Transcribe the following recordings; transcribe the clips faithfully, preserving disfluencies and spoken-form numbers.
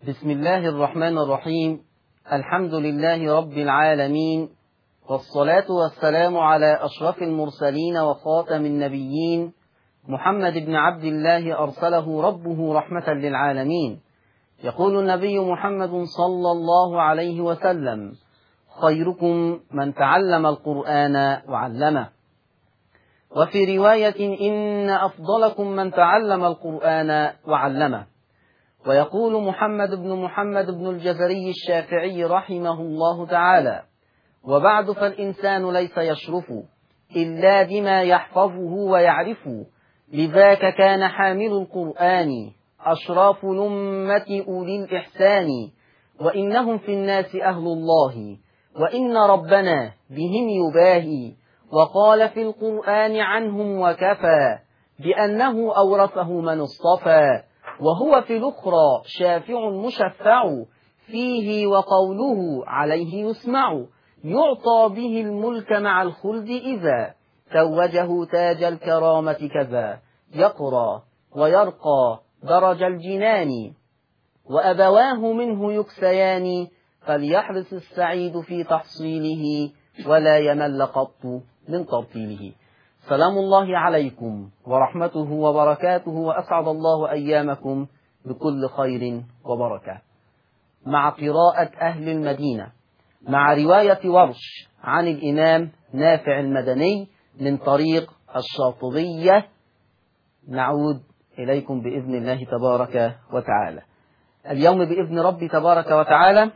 بسم الله الرحمن الرحيم. الحمد لله رب العالمين، والصلاة والسلام على أشرف المرسلين وخاتم النبيين محمد بن عبد الله أرسله ربه رحمة للعالمين. يقول النبي محمد صلى الله عليه وسلم: خيركم من تعلم القرآن وعلمه. وفي رواية: إن أفضلكم من تعلم القرآن وعلمه. ويقول محمد بن محمد بن الجزري الشافعي رحمه الله تعالى: وبعد فالإنسان ليس يشرف إلا بما يحفظه ويعرف، لذاك كان حامل القرآن أشراف الأمة أولي الإحسان، وإنهم في الناس أهل الله، وإن ربنا بهم يباهي، وقال في القرآن عنهم وكفى بأنه أورثه من اصطفى، وهو في الأخرى شافع مشفع فيه، وقوله عليه يسمع، يعطى به الملك مع الخلد إذا توجه تاج الكرامة كذا، يقرى ويرقى درج الجنان، وأبواه منه يكسيان، فليحرص السعيد في تحصيله، ولا يمل قط من ترتيله. سلام الله عليكم ورحمته وبركاته، وأسعد الله أيامكم بكل خير وبركة. مع قراءة أهل المدينة مع رواية ورش عن الإمام نافع المدني من طريق الشاطبية، نعود إليكم بإذن الله تبارك وتعالى. اليوم بإذن ربي تبارك وتعالى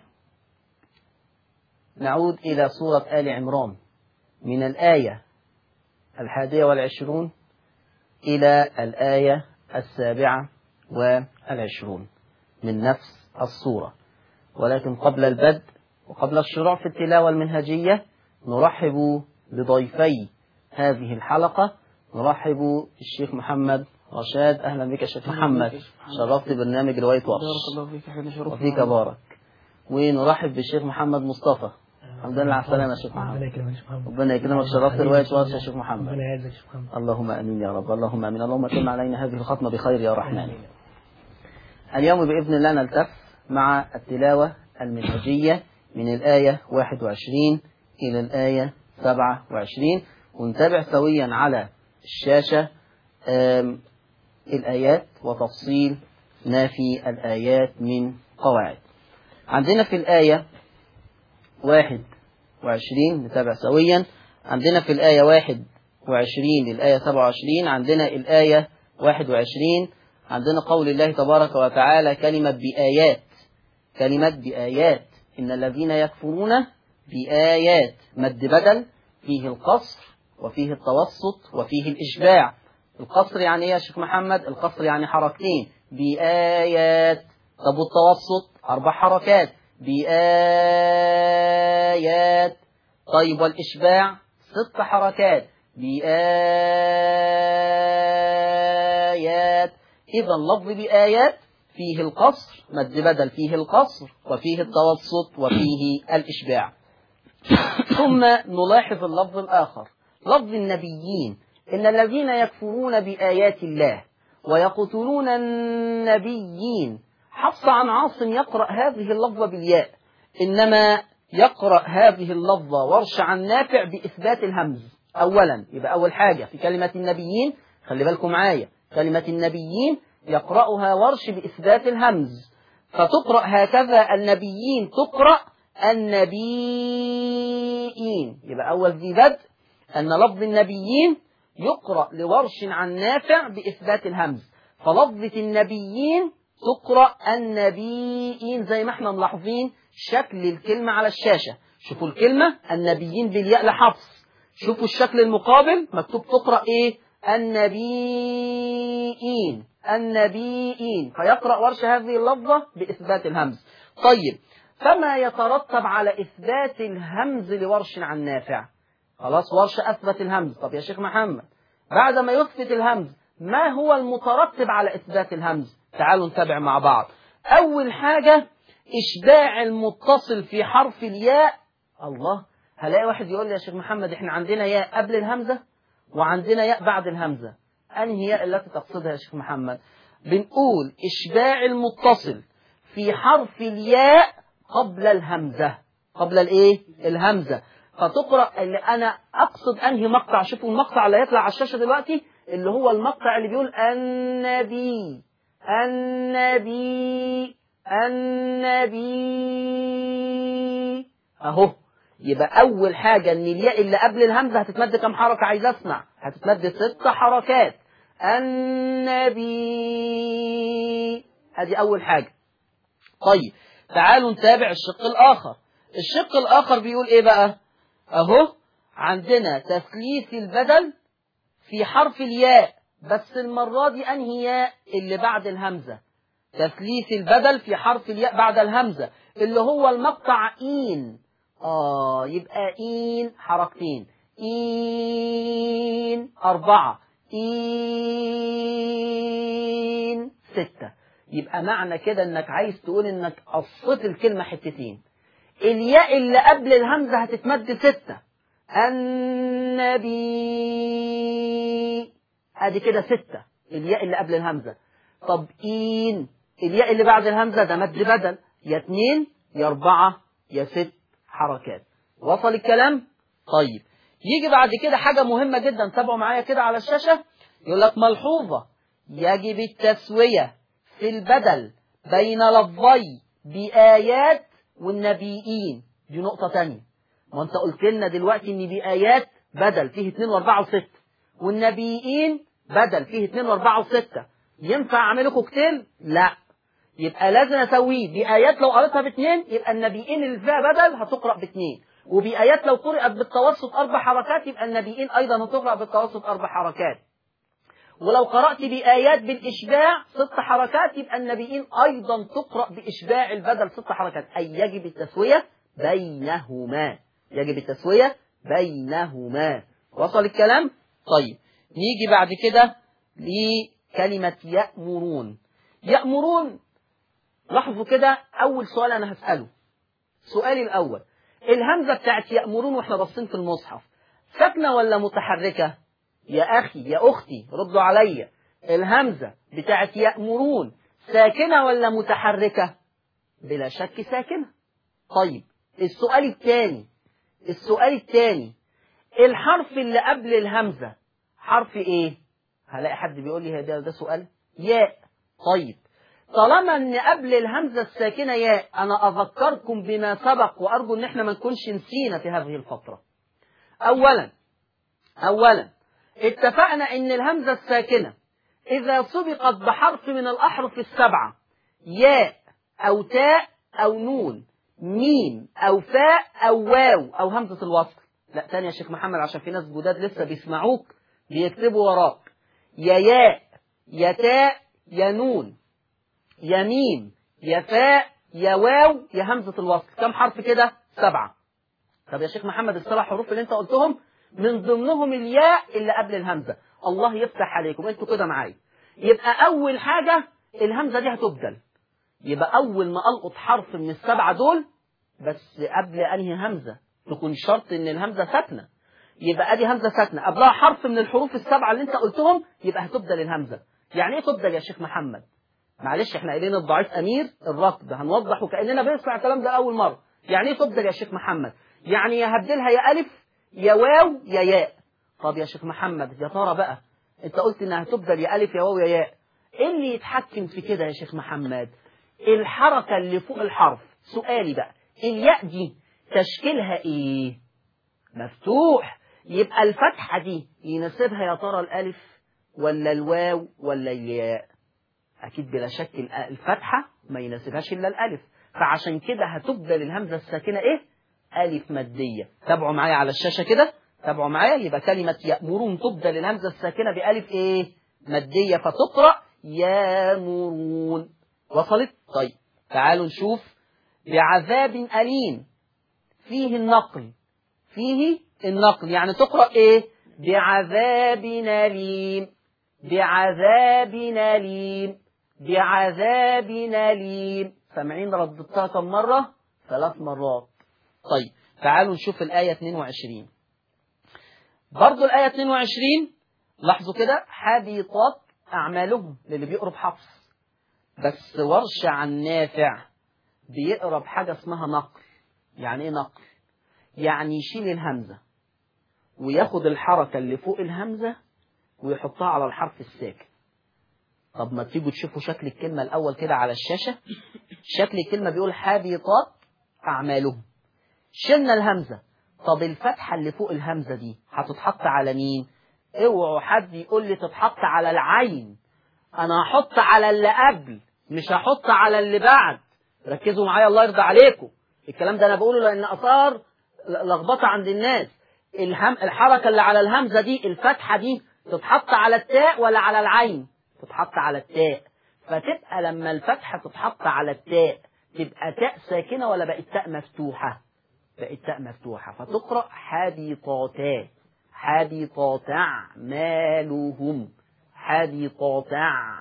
نعود إلى سورة آل عمران من الآية الحادية والعشرون إلى الآية السابعة والعشرون من نفس السورة. ولكن قبل البدء وقبل الشروع في التلاوة المنهجية نرحب بضيفي هذه الحلقة. نرحب بالشيخ محمد رشاد. أهلا بك شيخ محمد، شرفت برنامج رواية ورش. وفيك بارك. ونرحب بالشيخ محمد مصطفى. الحمد لله على السلامة يا شيخ محمد. ربنا يكرمك، شرفت رواية ورش يا شيخ محمد. اللهم امين يا رب، اللهم امين. اللهم تم علينا هذه الختمة بخير يا رحمن. اليوم بإذن الله نلتف مع التلاوة المنهجية من الآية واحد وعشرين إلى الآية سبعة وعشرين، ونتابع سويا على الشاشة الآيات وتفصيل ما في الآيات من قواعد. عندنا في الآية واحد وعشرين، نتابع سويا. عندنا في الآية واحد وعشرين للآية سبعة وعشرين، عندنا الآية واحد وعشرين عندنا قول الله تبارك وتعالى: كلمة بآيات، كلمة بآيات، إن الذين يكفرون بآيات، مد بدل فيه القصر وفيه التوسط وفيه الإشباع. القصر يعني إيه يا شيخ محمد؟ القصر يعني حركتين، بآيات. طب والتوسط؟ أربع حركات، بآيات. طيب والإشباع؟ ست حركات، بآيات. إذا اللفظ بآيات فيه القصر، مد بدل فيه القصر وفيه التوسط وفيه الإشباع. ثم نلاحظ اللفظ الآخر، لفظ النبيين، إن الذين يكفرون بآيات الله ويقتلون النبيين. حفص عن عاصم يقرأ هذه اللفظة بالياء، إنما يقرأ هذه اللفظة ورش عن نافع بإثبات الهمز. أولا يبقى أول حاجة في كلمة النبيين، خلي بالكم معايا، كلمة النبيين يقرأها ورش بإثبات الهمز، فتقرأ هكذا: النبيين، تقرأ النبيين. يبقى أول ذي بدء أن لفظ النبيين يقرأ لورش عن نافع بإثبات الهمز، فلفظة النبيين تقرأ النبيين زي ما احنا ملاحظين شكل الكلمة على الشاشة. شوفوا الكلمة النبيين بالياء لحفص، شوفوا الشكل المقابل مكتوب تقرأ ايه؟ النبيين، النبيين. فيقرأ ورش هذه اللفظة بإثبات الهمز. طيب، فما يترتب على إثبات الهمز لورش عن نافع؟ خلاص ورش أثبت الهمز. طب يا شيخ محمد، بعد ما يثبت الهمز ما هو المترتب على إثبات الهمز؟ تعالوا نتابع مع بعض. أول حاجة إشباع المتصل في حرف الياء. الله، هلاقي واحد يقول لي: يا شيخ محمد احنا عندنا ياء قبل الهمزة وعندنا ياء بعد الهمزة، أنهي ياء التي تقصدها يا شيخ محمد؟ بنقول إشباع المتصل في حرف الياء قبل الهمزة، قبل الايه؟ الهمزة. فتقرأ اللي أنا أقصد أنهي مقطع. شوفوا المقطع اللي هيطلع على الشاشة دلوقتي اللي هو المقطع اللي بيقول النبي النبي النبي أهو. يبقى أول حاجة إن الياء اللي قبل الهمزة هتتمد كم حركة؟ عايز أسمع. هتتمد ست حركات. النبي، هذه أول حاجة. طيب تعالوا نتابع الشق الآخر. الشق الآخر بيقول إيه بقى؟ أهو عندنا تثليث البدل في حرف الياء، بس المرة دي أنهي ياء؟ اللي بعد الهمزة. تثليث البدل في حرف الياء بعد الهمزة اللي هو المقطع إين. آه يبقى إين حركتين، إين أربعة، إين ستة. يبقى معنى كده إنك عايز تقول إنك قصت الكلمة حتتين. الياء اللي قبل الهمزة هتتمد ستة. النبي، ادي كده ستة الياء اللي قبل الهمزة. طب إين الياء اللي بعد الهمزة ده مد بدل، يا اتنين يا اربعة يا ست حركات. وصل الكلام؟ طيب يجي بعد كده حاجة مهمة جدا، تابعوا معايا كده على الشاشة. يقول لك ملحوظة: يجب التسوية في البدل بين لفظي بآيات والنبيين. دي نقطة تانية. ما انت قلت لنا دلوقتي ان بآيات بدل فيه اتنين واربعة وستة، والنبيين بدل فيه اتنين واربعة وستة. ينفع اعمله كوكتيل؟ لا، يبقى لازم اسويه. بآيات لو قريتها باتنين يبقى النبيين اللي فيها بدل هتقرأ باتنين، وبآيات لو قرأت بالتوسط اربع حركات يبقى النبيين ايضا هتقرأ بالتوسط اربع حركات. ولو قرأت بآيات بالإشباع ست حركات يبقى النبيين أيضا تقرأ بإشباع البدل ست حركات. أي يجب التسوية بينهما، يجب التسوية بينهما. وصل الكلام؟ طيب نيجي بعد كده لكلمة يأمرون. يأمرون، لاحظوا كده أول سؤال أنا هسأله. سؤالي الأول: الهمزة بتاعت يأمرون وإحنا باصين في المصحف ساكنة ولا متحركة؟ يا أخي يا أختي ردوا عليا، الهمزة بتاعت يأمرون ساكنة ولا متحركة؟ بلا شك ساكنة. طيب السؤال الثاني، السؤال الثاني الحرف اللي قبل الهمزة حرف ايه؟ هلاقي حد بيقول لي ده ده سؤال ياء. طيب طالما ان قبل الهمزة الساكنة ياء، انا اذكركم بما سبق وارجو ان احنا ما نكونش نسينا في هذه الفترة. اولا اولا اتفقنا ان الهمزة الساكنة اذا سبقت بحرف من الاحرف السبعة، ياء او تاء او نون، ميم او فاء او واو او همزة الوصل. لا تاني يا شيخ محمد عشان في ناس جداد لسه بيسمعوك بيكتبوا وراك. يا ياء يا تاء يا نون يا ميم يا فاء يا واو يا همزة الوصل. كم حرف كده؟ سبعة. طب يا شيخ محمد السبع حروف اللي انت قلتهم من ضمنهم الياء اللي قبل الهمزة. الله يفتح عليكم انتوا كده معايا. يبقى اول حاجة الهمزة دي هتبدل. يبقى اول ما القط حرف من السبعة دول بس قبل انهي همزة تكون شرط ان الهمزة ساكنة. يبقى ادي همزة ساكنة قبلها حرف من الحروف السبعة اللي انت قلتهم، يبقى هتبدل الهمزة. يعني ايه تبدل يا شيخ محمد؟ معلش احنا قايلين الضعيف امير الرفض، هنوضح وكأننا بنسمع الكلام ده اول مرة. يعني ايه تبدل يا شيخ محمد؟ يعني يا هبدلها يا الف يا واو يا ياء. طب يا شيخ محمد يا ترى بقى انت قلت انها هتبدل يا الف يا واو يا ياء، ايه اللي يتحكم في كده يا شيخ محمد؟ الحركة اللي فوق الحرف. سؤالي بقى الياء دي تشكيلها ايه؟ مفتوح. يبقى الفتحة دي يناسبها يا ترى الالف ولا الواو ولا الياء؟ اكيد بلا شك الفتحة ما يناسبهاش الا الالف، فعشان كده هتبدل الهمزة الساكنة ايه؟ الف مادية. تابعوا معايا على الشاشة كده، تابعوا معايا. يبقى كلمة يأمرون تبدل الهمزة الساكنة بألف ايه؟ مادية، فتقرأ يامرون. وصلت؟ طيب تعالوا نشوف بعذاب أليم. فيه النقل، فيه النقل يعني تقرأ ايه؟ بعذاب أليم، بعذاب أليم، بعذاب أليم. سامعين رددتها كم مرة؟ ثلاث مرات. طيب تعالوا نشوف الآية اثنين وعشرين. برضو الآية اثنين وعشرين لاحظوا كده: حبطت أعمالهم للي بيقرب حفص. بس ورش عن نافع بيقرا بحاجة اسمها نقل. يعني ايه نقل؟ يعني يشيل الهمزة وياخد الحركة اللي فوق الهمزة ويحطها على الحرف الساكن. طب ما تيجوا تشوفوا شكل الكلمة الأول كده على الشاشة. شكل الكلمة بيقول حابطات أعمالهم، شلنا الهمزة. طب الفتحة اللي فوق الهمزة دي هتتحط على مين؟ اوعوا حد يقول لي تتحط على العين. أنا هحط على اللي قبل، مش هحط على اللي بعد. ركزوا معايا الله يرضى عليكم. الكلام ده أنا بقوله لأن أثار لخبطة عند الناس. الهم الحركة اللي على الهمزة دي، الفتحة دي، تتحط على التاء ولا على العين؟ تتحط على التاء. فتبقى لما الفتحة تتحط على التاء تبقى تاء ساكنة ولا بقت تاء مفتوحة؟ بقت تاء مفتوحة. فتقرأ حابطاتا، حابطات أعمالهم، حابطات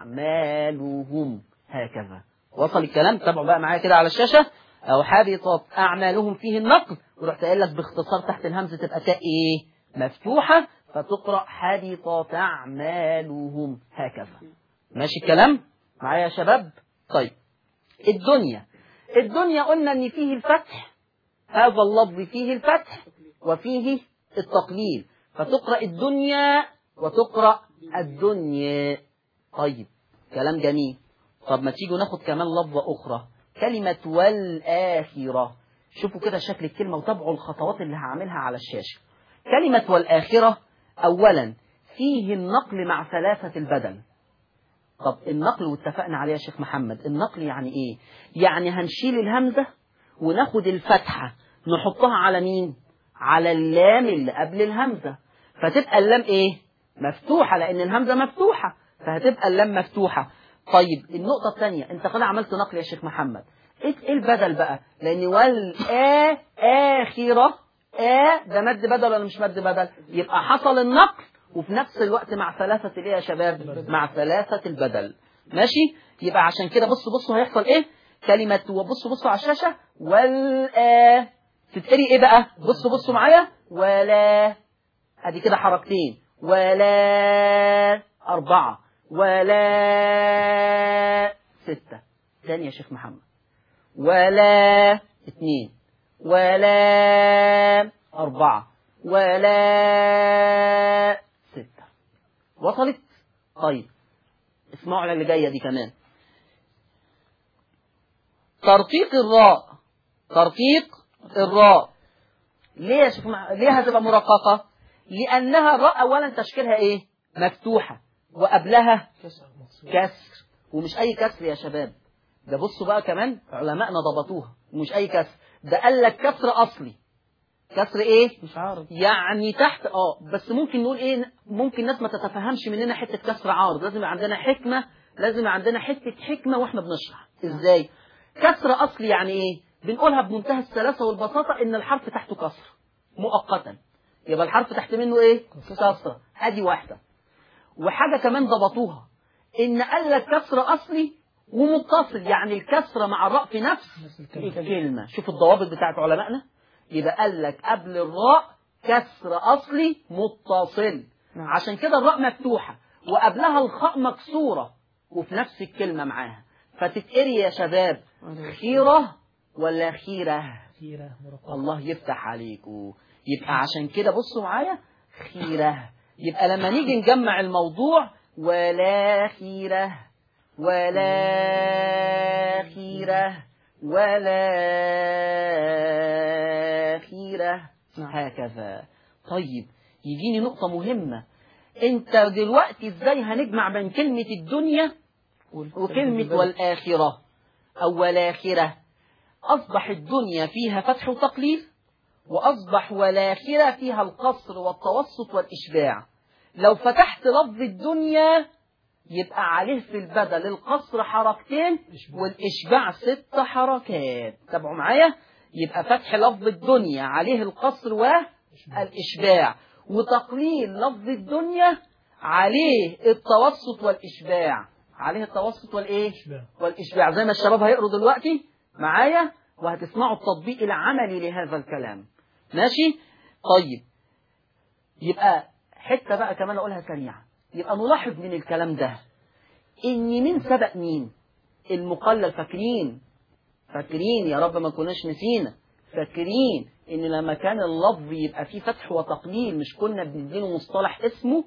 أعمالهم، هكذا. وصل الكلام؟ تابعوا بقى معايا كده على الشاشة. أو حابطات أعمالهم فيه النقل، ورحت قايل لك باختصار تحت الهمزة تبقى تاء إيه؟ مفتوحة. فتقرأ حابطات أعمالهم، هكذا. ماشي الكلام؟ معايا يا شباب؟ طيب الدنيا، الدنيا قلنا ان فيه الفتح، هذا اللفظ فيه الفتح وفيه التقليل. فتقرأ الدنيا وتقرأ الدنيا. طيب كلام جميل. طب ما تيجوا ناخد كمان لفظة أخرى، كلمة والآخرة. شوفوا كده شكل الكلمة وتابعوا الخطوات اللي هعملها على الشاشة. كلمة والآخرة أولا فيه النقل مع ثلاثة البدل. طب النقل واتفقنا عليه يا شيخ محمد، النقل يعني ايه؟ يعني هنشيل الهمزة وناخد الفتحة نحطها على مين؟ على اللام اللي قبل الهمزة. فتبقى اللام ايه؟ مفتوحة، لان الهمزة مفتوحة، فهتبقى اللام مفتوحة. طيب النقطة الثانية، انت كده عملت نقل يا شيخ محمد. ايه البدل بقى؟ لان والآ آخرة، آ ده مد بدل ولا مش مد بدل؟ يبقى حصل النقل وفي نفس الوقت مع ثلاثة ايه يا شباب؟ مع ثلاثة البدل. ماشي؟ يبقى عشان كده بصوا بصوا هيحصل ايه؟ كلمة، وبصوا بصوا على الشاشة، والآ تتقري ايه بقى؟ بصوا بصوا معايا، ولا، ادي كده حركتين، ولا أربعة، ولا ستة. تاني يا شيخ محمد، ولا اثنين، ولا أربعة، ولا ستة. وصلت؟ طيب اسمعوا على اللي جاية دي كمان. ترقيق الراء، ترقيق الراء. ليه يا شيخ مع... ليه هتبقى مرققة؟ لأنها الراء أولا تشكيلها إيه؟ مفتوحة، وقبلها كسر. ومش أي كسر يا شباب، ده بصوا بقى كمان علماءنا ضبطوها، مش أي كسر، ده قال لك كسر أصلي. كسر إيه؟ مش عارض. يعني تحت اه بس ممكن نقول إيه، ممكن ناس ما تتفهمش مننا حتة كسر عارض. لازم عندنا حكمة، لازم عندنا حتة حكمة وإحنا بنشرح. إزاي؟ كسر أصلي يعني إيه؟ بنقولها بمنتهى السلاسة والبساطة إن الحرف تحته كسر مؤقتا، يبقى الحرف تحت منه إيه؟ كسر. أدي واحدة. وحاجة كمان ضبطوها، إن قال لك كسر أصلي ومتصل، يعني الكسرة مع الراء في نفس الكلمة. شوف الضوابط بتاعت علمائنا. يبقى قال لك قبل الراء كسر أصلي متصل، عشان كده الراء مفتوحة وقبلها الخاء مكسورة وفي نفس الكلمة معاها. فتتقري يا شباب خيرة ولا خيرة؟ خيرة. الله يفتح عليكم. يبقى عشان كده بصوا معايا، خيرة. يبقى لما نيجي نجمع الموضوع، ولا خيرة، ولا خيرة، ولا خيرة، هكذا. طيب يجيني نقطة مهمة، انت دلوقتي ازاي هنجمع بين كلمة الدنيا وكلمة والآخرة أو والآخرة؟ أصبح الدنيا فيها فتح وتقليل، وأصبح والآخرة فيها القصر والتوسط والإشباع. لو فتحت لفظ الدنيا يبقى عليه في البدل القصر حركتين والإشباع ست حركات. تابعوا معايا. يبقى فتح لفظ الدنيا عليه القصر والإشباع، وتقليل لفظ الدنيا عليه التوسط والإشباع، عليه التوسط والإيه؟ والإشباع، زي ما الشباب هيقروا دلوقتي معايا وهتسمعوا التطبيق العملي لهذا الكلام. ماشي؟ طيب يبقى حتة بقى كمان أقولها سريعا. يبقى نلاحظ من الكلام ده إن مين سبق مين؟ المقلل فاكرين فاكرين يا رب ما كناش نسينا، فاكرين ان لما كان اللفظ يبقى فيه فتح وتقليل مش كنا بنديله مصطلح اسمه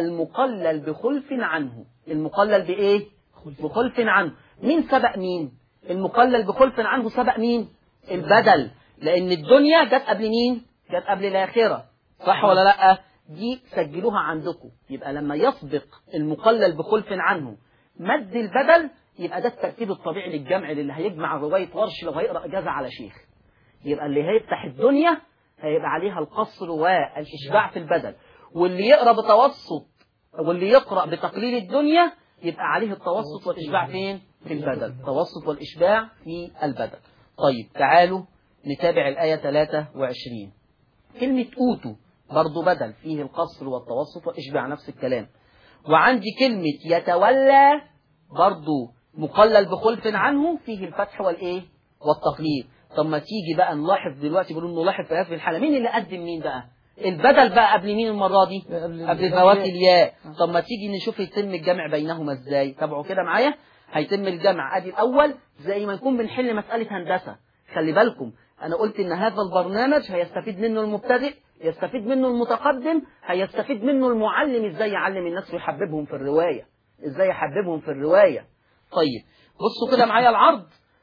المقلل بخلف عنه. المقلل بايه؟ بخلف عنه. مين سبق مين؟ المقلل بخلف عنه سبق مين؟ البدل، لان الدنيا جت قبل مين؟ جت قبل الاخره، صح ولا لا؟ دي سجلوها عندكم. يبقى لما يسبق المقلل بخلف عنه مد البدل يبقى ده الترتيب الطبيعي للجمع اللي هيجمع روايه ورش لو هيقرا اجازه على شيخ. يبقى اللي هيفتح الدنيا هيبقى عليها القصر والاشباع في البدل، واللي يقرا بتوسط واللي يقرا بتقليل الدنيا يبقى عليه التوسط والاشباع فين؟ في البدل. التوسط والاشباع في البدل. طيب تعالوا نتابع الايه ثلاثة وعشرين. كلمه اوتوا برضو بدل فيه القصر والتوسط والاشباع نفس الكلام. وعندي كلمه يتولى برضو مقلل بخلف عنه فيه الفتح والايه؟ والتقليل. طب ما تيجي بقى نلاحظ دلوقتي، بيقولوا نلاحظ في هذه الحاله مين اللي قدم مين بقى؟ البدل بقى قبل مين المره دي؟ قبل فوات الياء. طب ما تيجي نشوف يتم الجمع بينهما ازاي؟ تابعوا كده معايا. هيتم الجمع ادي الاول زي ما نكون بنحل مساله هندسه. خلي بالكم انا قلت ان هذا البرنامج هيستفيد منه المبتدئ، يستفيد منه المتقدم، هيستفيد منه المعلم ازاي يعلم الناس ويحببهم في الروايه، ازاي يحببهم في الروايه. طيب بصوا كده معايا العرض.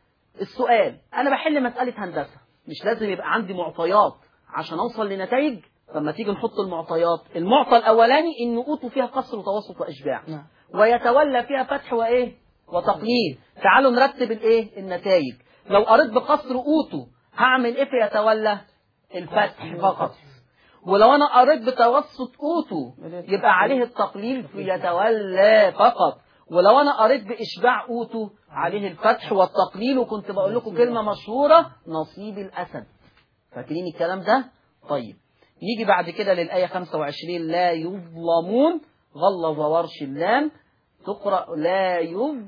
السؤال انا بحل مساله هندسه، مش لازم يبقى عندي معطيات عشان اوصل لنتائج. لما تيجي نحط المعطيات، المعطى الاولاني ان اوتوا فيها قصر وتوسط واشباع، ويتولى فيها فتح وايه؟ وتقليل. تعالوا نرتب الايه؟ النتائج. لو قريت بقصر اوتوا هعمل ايه في يتولى؟ الفتح فقط. ولو انا قريت بتوسط اوتوا يبقى عليه التقليل في يتولى فقط. ولو انا قريت باشباع اوتوا عليه الفتح والتقليل. وكنت بقول لكم كلمه مشهوره نصيب الاسد، فاكرين الكلام ده؟ طيب نيجي بعد كده للايه خمسة وعشرين. لا يظلمون غلظ ورش اللام تقرا لا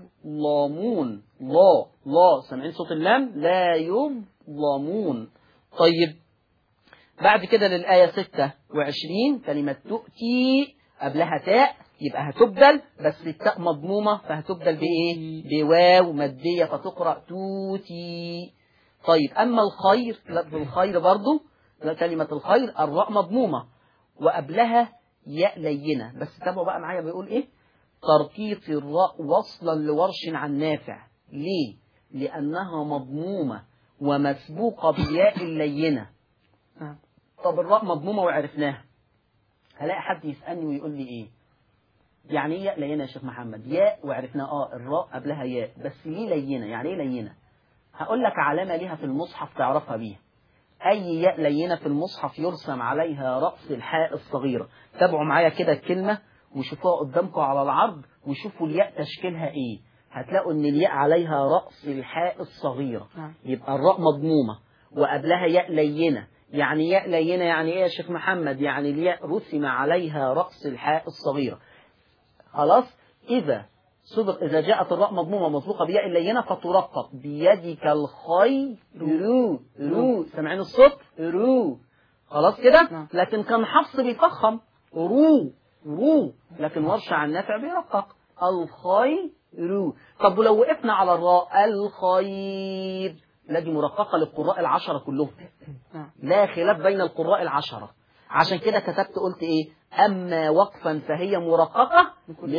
يظلمون. لا لا سامعين صوت اللام؟ لا يظلمون. طيب بعد كده للايه ستة وعشرين كلمه تؤتي قبلها تاء يبقى هتبدل، بس التاء مضمومه فهتبدل بايه؟ بواو ماديه فتقرا توتي. طيب اما الخير، لفظ الخير برضو كلمه الخير الراء مضمومه وقبلها ياء لينه، بس تابعوا بقى معايا بيقول ايه؟ ترقيق الراء وصلا لورش عن نافع. ليه؟ لانها مضمومه ومسبوقه بياء لينه. طب الراء مضمومه وعرفناها، هلاقي حد يسالني ويقول لي ايه يعني ايه ياء لينه يا شيخ محمد؟ ياء وعرفناها، اه الراء قبلها ياء، بس ليه لينه؟ يعني ايه لينه؟ هقول لك علامه ليها في المصحف تعرفها بيها. اي ياء لينه في المصحف يرسم عليها راس الحاء الصغيره. تابعوا معايا كده الكلمه وشوفوها قدامكم على العرض وشوفوا الياء تشكيلها ايه. هتلاقوا ان الياء عليها راس الحاء الصغيره. يبقى الراء مضمومه وقبلها ياء لينه. يعني ياء لينه يعني ايه يا شيخ محمد؟ يعني الياء رسم عليها راس الحاء الصغيره. خلاص. إذا صدق إذا جاءت الراء مضمومة مسبوقة بياء لينة فترقق بيدك الخير رو رو. سمعين الصوت؟ رو. خلاص كده. لكن كان حفص بيفخم رو رو، لكن ورش عن نافع بيرقق الخير رو. طب ولو وقفنا على الراء الخير لا دي مرققة للقراء العشرة كلهم، لا خلاف بين القراء العشرة. عشان كده كتبت قلت ايه؟ اما وقفا فهي مرققة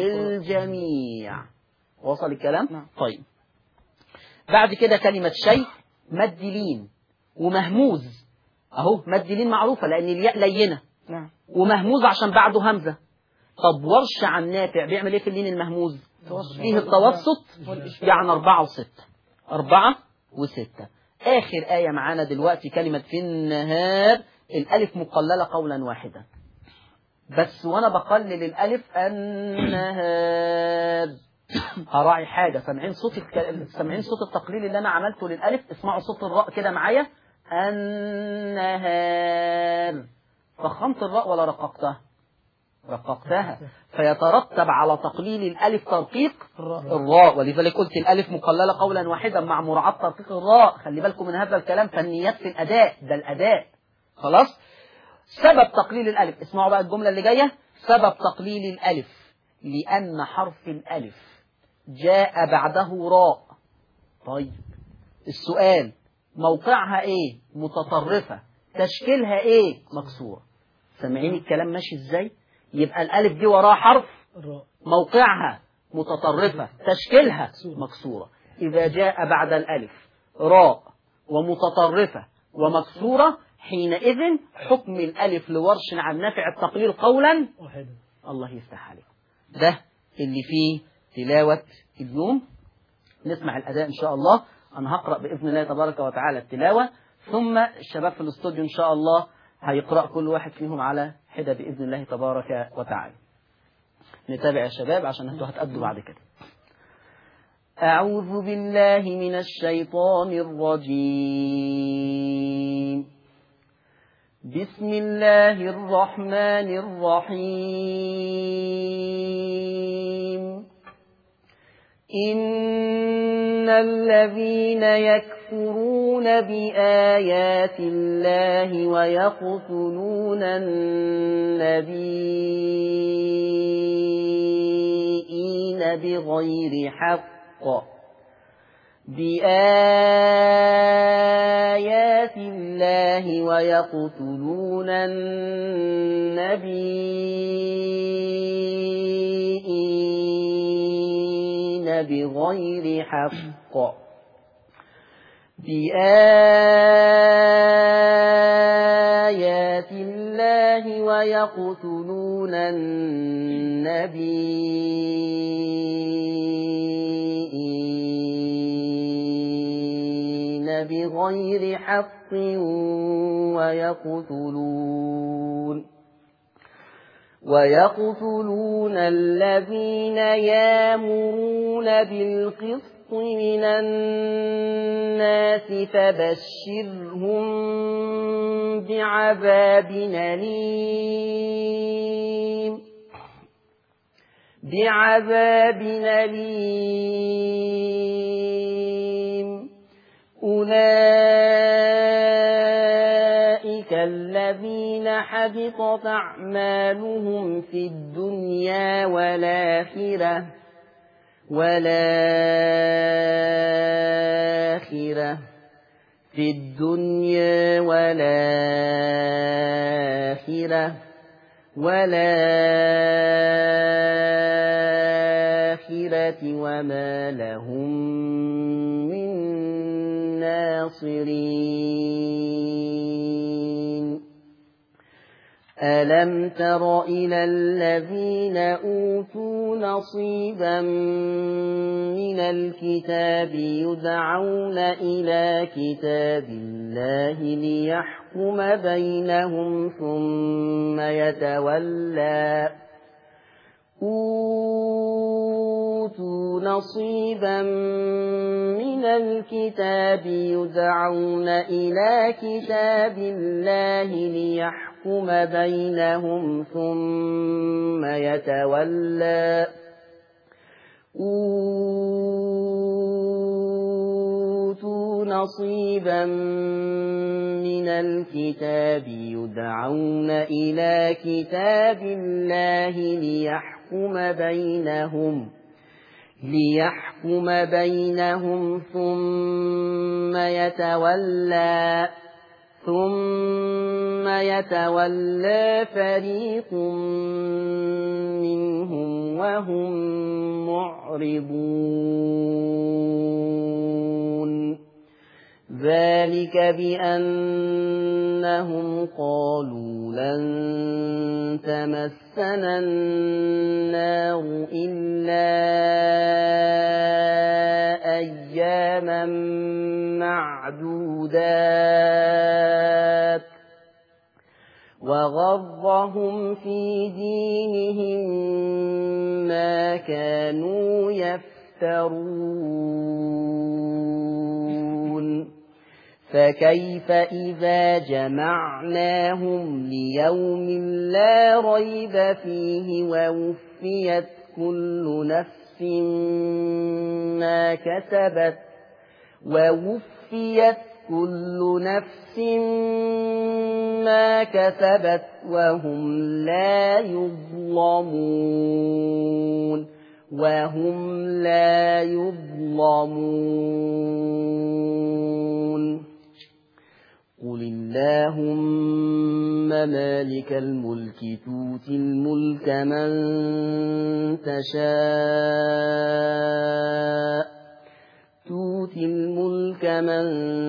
للجميع. وصل الكلام؟ نعم. طيب بعد كده كلمة شيء مد لين ومهموز. اهو مد لين معروفة لان الياء لينة. نعم. ومهموز عشان بعده همزة. طب ورش عن نافع بيعمل ايه في اللين المهموز؟ فيه التوسط، يعني أربعة وستة. أربعة وستة. آخر آية معانا دلوقتي كلمة في النهار. الألف مقللة قولا واحدا، بس وأنا بقلل الألف النهار هراعي حاجة. سامعين صوت سامعين صوت التقليل اللي أنا عملته للألف؟ اسمعوا صوت الراء كده معايا. النهار. فخمت الراء ولا رققتها؟ رققتها. فيترتب على تقليل الألف ترقيق الراء، ولذلك قلت الألف مقللة قولا واحدا مع مراعاة ترقيق الراء. خلي بالكم من هذا الكلام، فالنيات في الأداء، ده الأداء. خلاص. سبب تقليل الألف، اسمعوا بقى الجملة اللي جاية. سبب تقليل الألف لأن حرف الألف جاء بعده راء طيب السؤال موقعها ايه؟ متطرفة. تشكيلها ايه؟ مكسورة. سامعين الكلام ماشي ازاي؟ يبقى الالف دي وراها حرف، موقعها متطرفة، تشكيلها مكسورة. إذا جاء بعد الألف راء ومتطرفة ومكسورة، حينئذ حكم الألف لورش عن نافع التقليل قولا الله يفتح عليكم. ده اللي فيه تلاوة اليوم. نسمع الأداء إن شاء الله. أنا هقرأ بإذن الله تبارك وتعالى التلاوة، ثم الشباب في الاستوديو إن شاء الله هيقرأ كل واحد فيهم على حدة بإذن الله تبارك وتعالى. نتابع يا شباب عشان انتوا هتأدوا بعد كده. أعوذ بالله من الشيطان الرجيم. بسم الله الرحمن الرحيم. إن الذين يكفرون بآيات الله ويقتلون النبيين بغير حق بآيات الله ويقتلون النبيين بغير حق بآيات الله ويقتلون النبيين بغير حق ويقتلون ويقتلون الذين يأمرون بالقسط من الناس فبشرهم بعذاب أليم بعذاب أليم. أولئك الذين حبطت أعمالهم في الدنيا والآخرة والآخرة في الدنيا والآخرة والآخرة وما لهم من ناصرين. ألم تر إلى الذين أوتوا نصيبا من الكتاب يدعون إلى كتاب الله ليحكم بينهم ثم يتولى أوتوا نصيبا من الكتاب يدعون إلى كتاب الله ليحكم بينهم ثم يتولى أوتوا نصيبا من الكتاب يدعون إلى كتاب الله ليحكم بينهم ليحكم بينهم ثم يتولى ثم يتولى فريق منهم وهم معرضون. ذلك بأنهم قالوا لن تمسنا النار إلا أياما معدودات وغرهم في دينهم ما كانوا يفترون. فكيف إذا جمعناهم ليوم لا ريب فيه ووفيت كل نفس ما كسبت ووفيت كل نفس ما كسبت وهم لا يظلمون. وهم لا يظلمون قل اللهم مالك الملك تؤتي الملك من تشاء تؤتي الملك من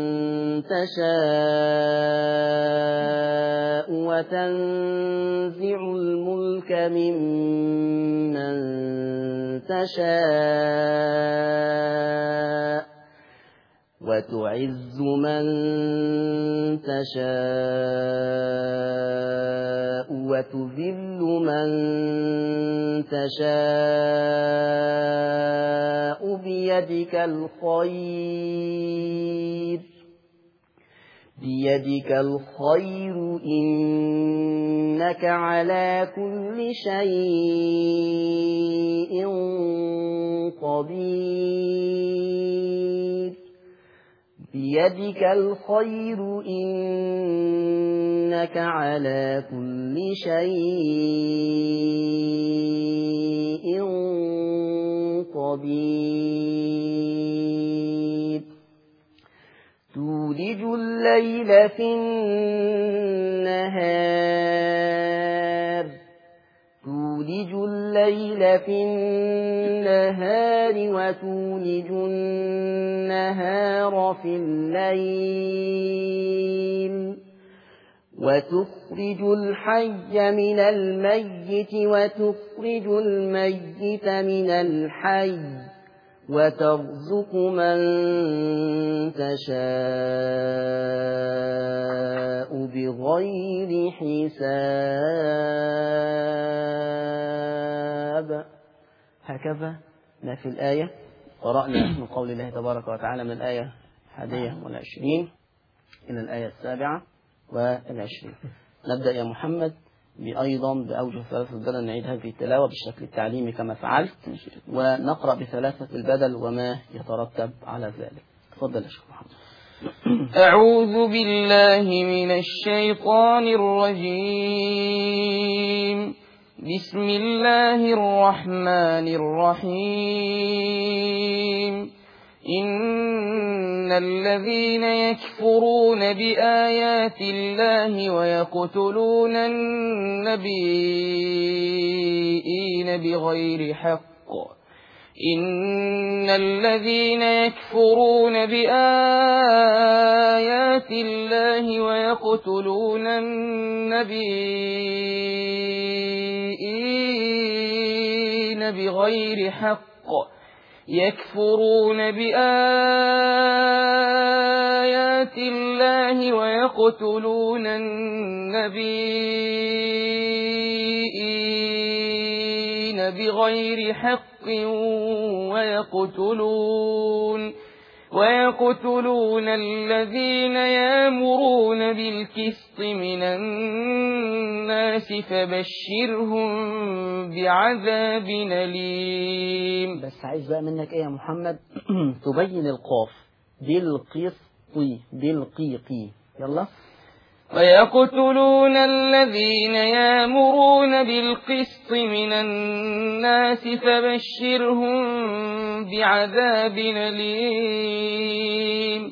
تشاء وتنزع الملك ممن تشاء وتعز من تشاء وتذل من تشاء بيدك الخير بيدك الخير إنك على كل شيء قدير بيدك الخير إنك على كل شيء قدير تولج الليل في النهار تولج الليل في النهار وتولج النهار في الليل وتخرج الحي من الميت وتخرج الميت من الحي وترزق من تشاء بغير حساب. هكذا ما في الآية قرأنا من قول الله تبارك وتعالى من الآية الحادية والعشرين إلى الآية السابعة والعشرين. نبدأ يا محمد بأيضا بأوجه ثلاثة البدل، نعيد هذه التلاوة بالشكل التعليمي كما فعلت، ونقرأ بثلاثة البدل وما يترتب على ذلك. تفضل يا شيخ محمد. أعوذ بالله من الشيطان الرجيم. بسم الله الرحمن الرحيم. إن الذين يكفرون بآيات الله ويقتلون النبيين بغير حق إن الذين يكفرون بآيات الله ويقتلون النبيين بغير حق يكفرون بآيات الله ويقتلون النبيين بغير حق ويقتلون ويقتلون الذين يأمرون بالقسط من الناس فبشرهم بعذاب أليم. بس عايز بقى منك ايه يا محمد؟ تبين القاف بالقسط بالقيقي. يلا. ويقتلون الذين يأمرون بالقسط من الناس فبشرهم بعذاب أليم.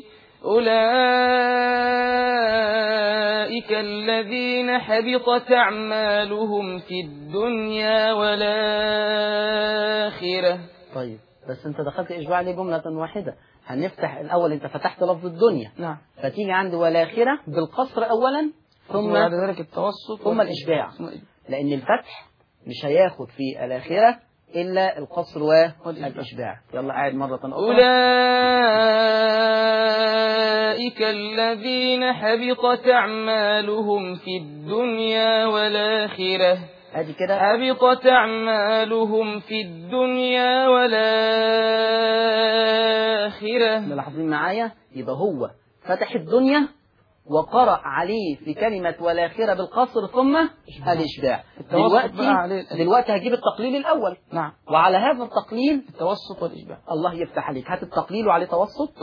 أولئك الذين حبطت أعمالهم في الدنيا والآخرة. طيب بس انت دخلت إشباع لي جملة واحدة. هنفتح الأول، انت فتحت لفظ الدنيا، نعم، فتيجي عند والآخرة بالقصر أولا ثم بعد ذلك التوسط ثم الإشباع، لأن الفتح مش هياخد في الآخرة إلا القصر والإشباع. يلا قاعد مرة أخرى. أولئك الذين حبطت أعمالهم في الدنيا والآخرة. ادي كده حبطت أعمالهم في الدنيا والآخرة. ملاحظين معايا؟ يبقى هو فتح الدنيا وقرأ عليه في كلمة والآخرة بالقصر ثم الإشباع. دلوقتي دلوقتي هجيب التقليل الأول. نعم. وعلى هذا التقليل التوسط والإشباع. الله يفتح عليك، هات التقليل وعليه توسط.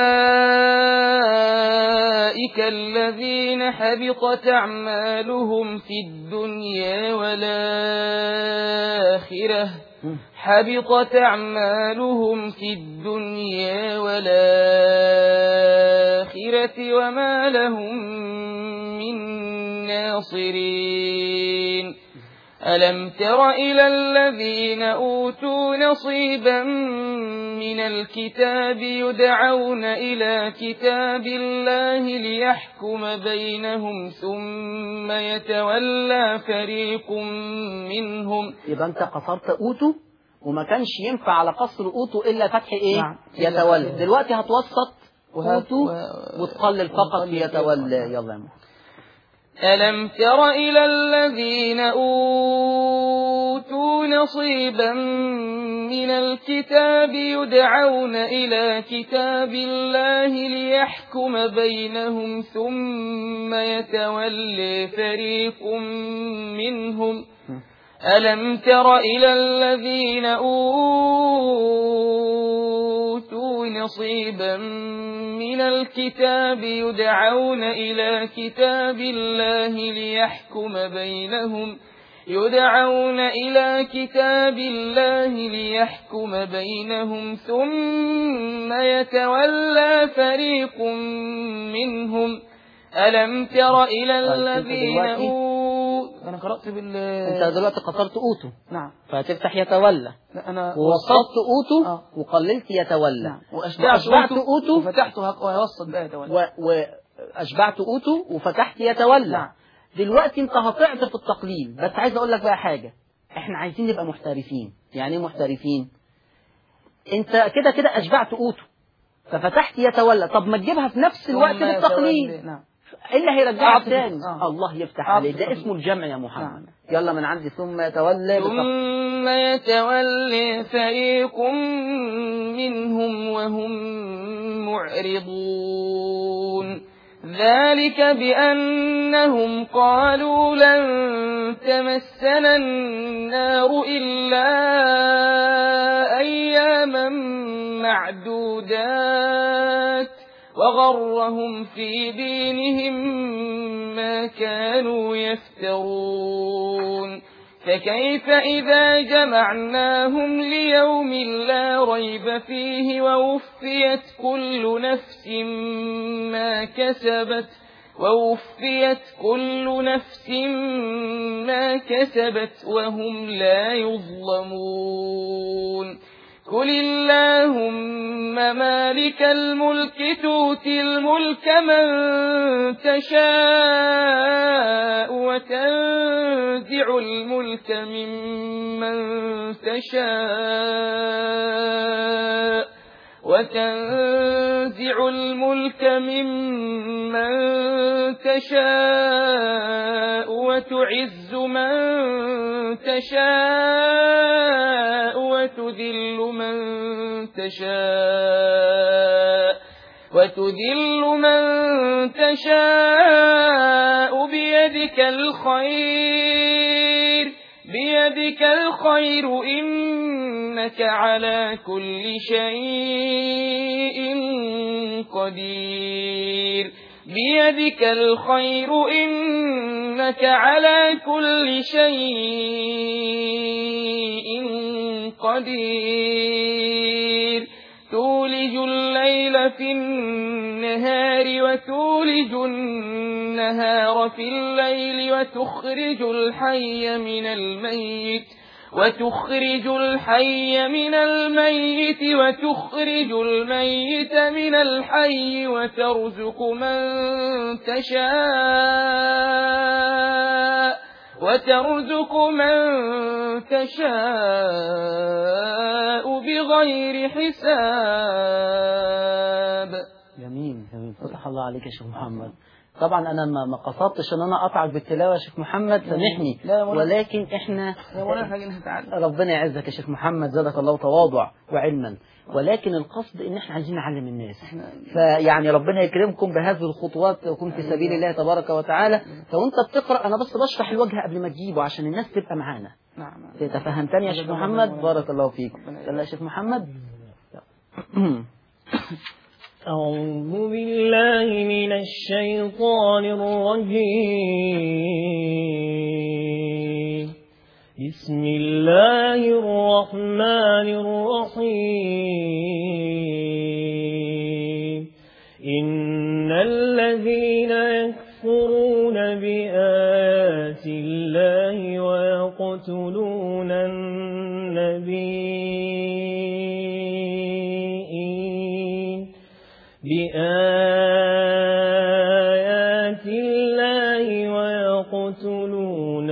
أولئك الذين حبطت أعمالهم في الدنيا والآخرة. حبطت أعمالهم في الدنيا والآخرة وما لهم من ناصرين ألم تر إلى الذين أوتوا نصيبا من الكتاب يدعون إلى كتاب الله ليحكم بينهم ثم يتولى فريق منهم. يبقى أنت قصرت أوتوا وما كانش ينفع على قصر أوتوا إلا فتح إيه؟ نعم. يتولى. دلوقتي هتوسط أوتوا و... وتقلل فقط يتولى. يلا يا ألم تر إلى الذين أوتوا نصيبا من الكتاب يدعون إلى كتاب الله ليحكم بينهم ثم يتولى فريق منهم. ألم تر إلى الذين أوتوا نصيبا من الكتاب يدعون إلى كتاب الله ليحكم بينهم يدعون إلى كتاب الله ليحكم بينهم ثم يتولى فريق منهم. ألم تر إلى الذين أوتوا أنا قرأت بال أنت دلوقتي قصرت أوتوا. نعم. فهتفتح يتولى. لا أنا ووسطت أوتوا آه. وقللت يتولى. نعم. وأشبعت أوتوا وفتحته ويوسط بقى يتولى. وأشبعت أوتوا وفتحت يتولى. نعم. دلوقتي أنت هطعت في التقليل، بس عايز أقول لك بقى حاجة. إحنا عايزين نبقى محترفين. يعني إيه محترفين؟ أنت كده كده أشبعت أوتوا ففتحت يتولى، طب ما تجيبها في نفس الوقت بالتقليل. نعم. إيه اللي هيرجعك تاني؟ آه. الله يفتح عليك، ده اسمه الجمع يا محمد. نعم. يلا من عندي ثم يتولى ثم يتولى فريق منهم وهم معرضون ذلك بأنهم قالوا لن تمسنا النار إلا أياما معدودات وغرهم في دينهم ما كانوا يفترون فكيف إذا جمعناهم ليوم لا ريب فيه ووفيت كل نفس ما كسبت ووفيت كل نفس ما كسبت وهم لا يظلمون قل اللهم مالك الملك تؤتي الملك من تشاء وتنزع الملك ممن تشاء وتنزع الملك ممن تشاء وتعز من تشاء وتذل من تشاء وتذل من تشاء بيدك الخير بيدك الخير إنك على كل شيء قدير بيدك الخير إنك على كل شيء قدير تولج الليل في النهار وتولج النهار في الليل وتخرج الحي من الميت وتخرج الحي من الميت وتخرج الميت من الحي وترزق من تشاء وترزق من تشاء بغير حساب. جميل جميل فتح الله عليك يا شيخ محمد. طبعا انا ما ما قصدتش ان انا اقطعك بالتلاوه يا شيخ محمد، سامحني، ولكن احنا ربنا يعزك يا شيخ محمد، زادك الله تواضع وعلما، ولكن القصد ان احنا عايزين نعلم الناس، فيعني ربنا يكرمكم بهذه الخطوات وكن في سبيل الله تبارك وتعالى. فوانت بتقرا انا بس بشرح الوجه قبل ما تجيبه عشان الناس تبقى معانا. نعم. تفهمتني يا شيخ محمد؟ بارك الله فيك. يلا يا شيخ محمد. أعوذ بالله من الشيطان الرجيم. بسم الله الرحمن الرحيم إن الذين يكفرون بآيات الله ويقتلون النبيين بآيات الله ويقتلون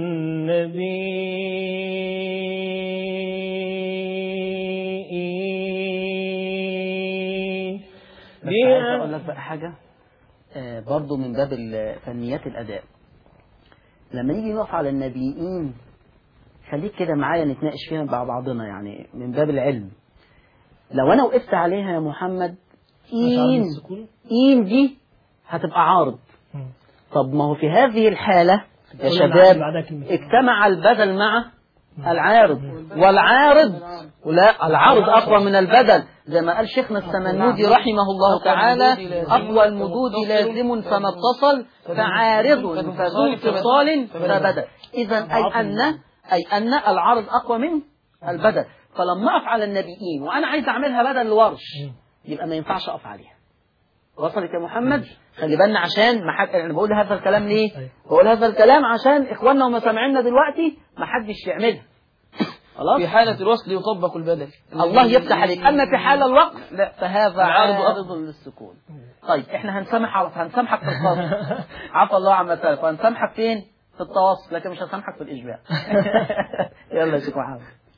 النبيين بس عايز أقول لك بقى حاجة آه برضو من باب فنيات الأداء. لما نيجي نقف على النبيين خليك كده معايا نتناقش فيها مع بعضنا، يعني من باب العلم. لو أنا وقفت عليها يا محمد إين إين دي هتبقى عارض. طب ما هو في هذه الحالة يا شباب اجتمع البدل مع العارض، والعارض ولا العارض أقوى من البدل، زي ما قال شيخنا السمنودي رحمه الله تعالى: أقوى المدود لازم فما اتصل فعارض فذو اتصال فبدل. إذا أي أن أي أن العارض أقوى من البدل. فلما أقف على النبيين وأنا عايز أعملها بدل الورش يبقى ما ينفعش أقف عليها. وصلت يا محمد؟ خلي بالنا عشان ما حد، انا بقول هذا الكلام ليه؟ بقول هذا الكلام عشان اخواننا وما سامعيننا دلوقتي ما حدش يعملها. خلاص؟ في حالة الوصل يطبق البدل. الله يفتح عليك. اما في حال الوقف لا، فهذا عارض للسكون. طيب احنا هنسامح هنسامحك في الفصل. عفى الله عما سلف، وهنسامحك فين؟ في التواصل، لكن مش هنسامحك في الاشباع. يلا يا شيخ محمد.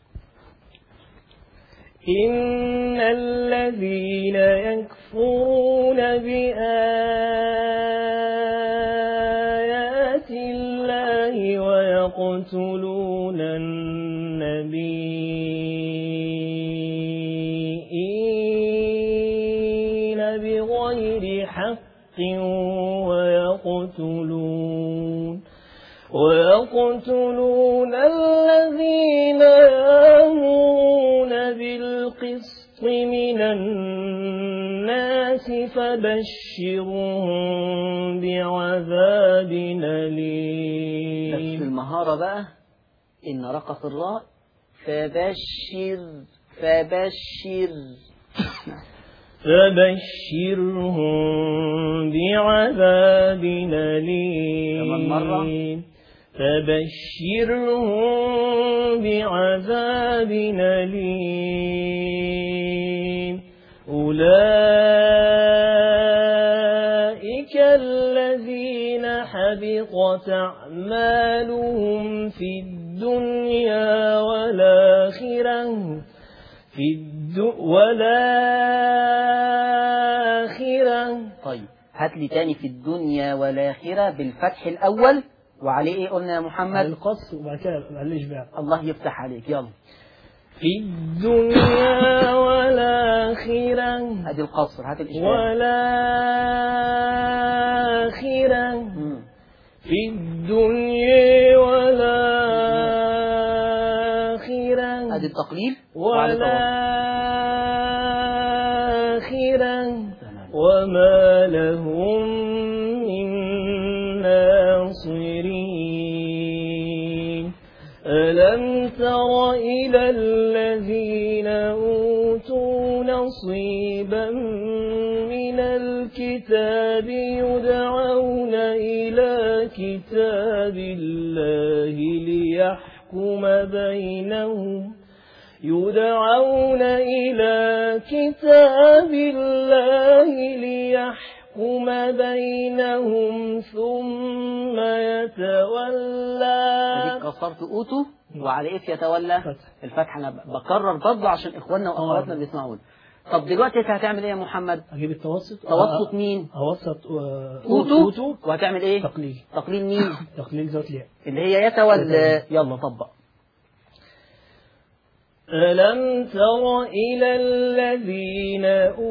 إن الذين يكفرون بآيات الله ويقتلون النبيين بغير حق ويقتلون ويقتلون الذين يأمرون بالقسط من الناس فبشرهم بعذاب أليم. بس المهارة بقى إن رقص الراء فبشر فبشر فبشرهم بعذاب أليم. كمان مرة. فبشرهم بعذاب أليم. أولئك الذين حبطت أعمالهم في الدنيا والآخرة في الدنيا والآخرة. طيب هات لي تاني في الدنيا والآخرة بالفتح الأول وعليه ايه قلنا يا محمد؟ القص وبعد كده الإشباع. الله يفتح عليك. يلا في الدنيا والآخرة. ادي القصر. هات الإشباع. والآخرة. في الدنيا والآخرة. ادي التقليل. والآخرة. وما لهم من ناصرين. ألم تر إلى الذين أوتوا نصيبا من الكتاب يدعون إلى كتاب الله ليحكم بينهم يدعون إلى كتاب الله ليحكم بينهم ثم يتولى. اديك كسرت اوتو وعلى ايه يتولى؟ الفتح. انا بكرر برضه عشان اخواننا واخواتنا اللي بيسمعونا. طب دلوقتي انت هتعمل ايه يا محمد؟ اجيب التوسط. توسط مين؟ اوسط اوتو. اوتو وهتعمل ايه؟ تقليل. تقليل مين؟ تقليل ذات الياء اللي هي يتولى. يلا طبق. ألم تر إلى الذين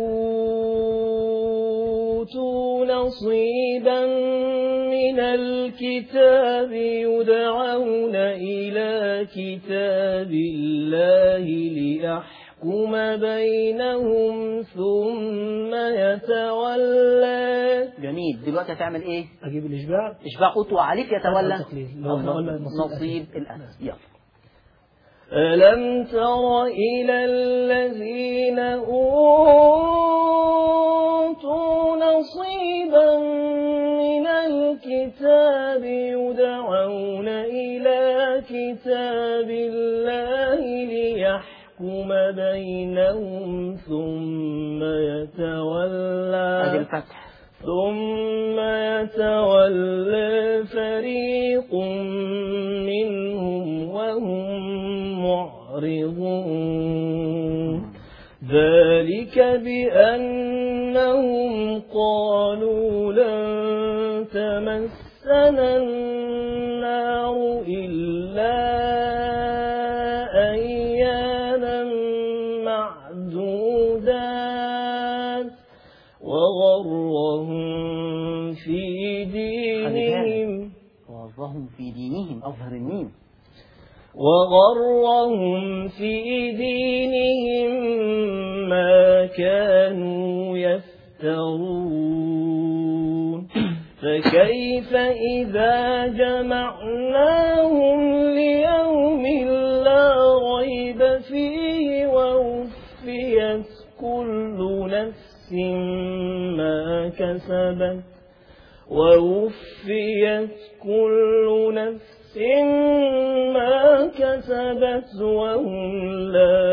أوتوا نصيبا من الكتاب يدعون إلى كتاب الله ليحكم بينهم ثم يتولى. جميل. دلوقتي هتعمل ايه؟ أجيب الإشباع. إشباع أوتو عليك يتولى. تقليل. نصيب الأنس. يلا ألم تر إلى الذين أوتوا نصيبا من الكتاب يدعون إلى كتاب الله ليحكم بينهم ثم يتولى ثم يتولى فريق منهم وهم معرضون ذلك بأنهم قالوا لن تمسنا النار إلا أياما معدودات وغرهم في دينهم وغرهم في دينهم أظهر الميم وغرهم في دينهم ما كانوا يفترون فكيف إذا جمعناهم ليوم لا ريب فيه ووفيت كل نفس ما كسبت ووفيت كل نفس ما كسبت وهم لا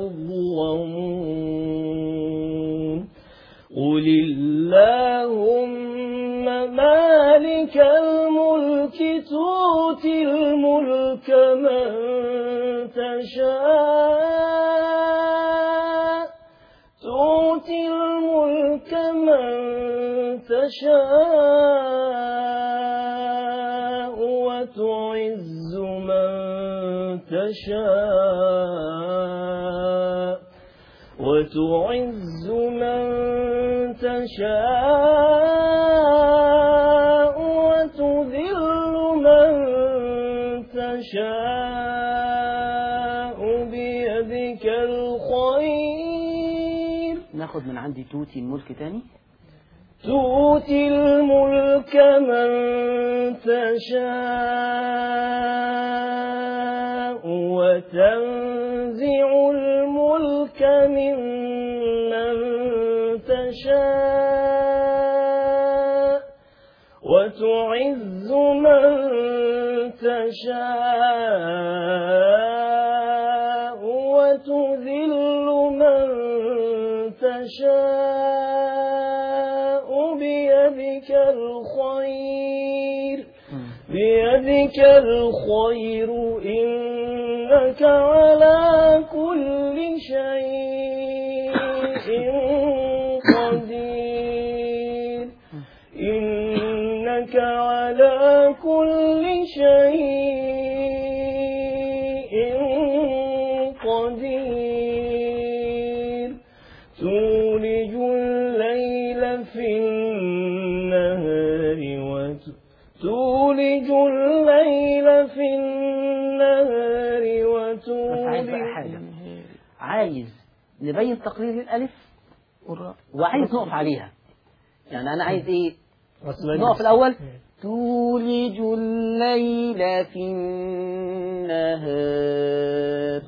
يظلمون قل اللهم مالك الملك تؤتي الملك من تشاء تؤتي الملك من تشاء وتعز من تشاء وتعز من تشاء وتذل من تشاء بيدك الخير. ناخد من عندي توتي الملك تاني. تؤتي الملك من تشاء وتنزع الملك ممن تشاء وتعز من تشاء وتذل من تشاء بيدك الخير بيدك الخير إنك على كل شيء قدير إنك على كل شيء قدير تولج الليل في النهار وتولج الليل في النهار وتولج حاجة عايز نبين تقرير الألف وعايز نقف عليها. يعني أنا عايز إيه؟ نقف الأول تولج الليل في النهار.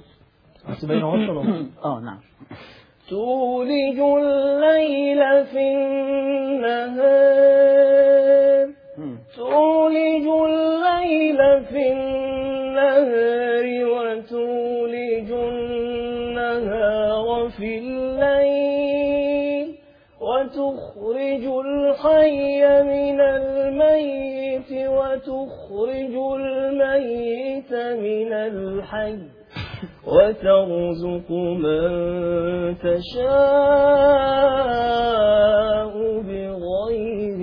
اه نعم. تولج الليل في النهار تولج الليل في النهار وتولج النهار في الليل وتخرج الحي من الميت وتخرج الميت من الحي وترزق من تشاء بغير